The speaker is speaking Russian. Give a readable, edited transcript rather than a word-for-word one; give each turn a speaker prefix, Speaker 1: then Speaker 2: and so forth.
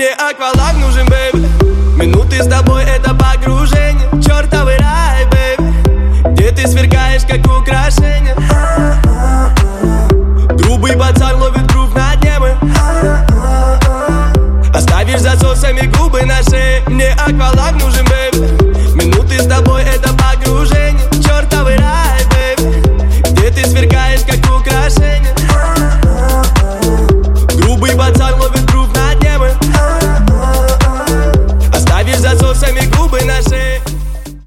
Speaker 1: Мне акваланг нужен, бэйби. Минуты с тобой — это погружение. Чёртовый рай, бэйби, где ты сверкаешь, как украшение. Грубый пацан ловит грув на дне мы. Оставишь засосами губы на шее. Мне акваланг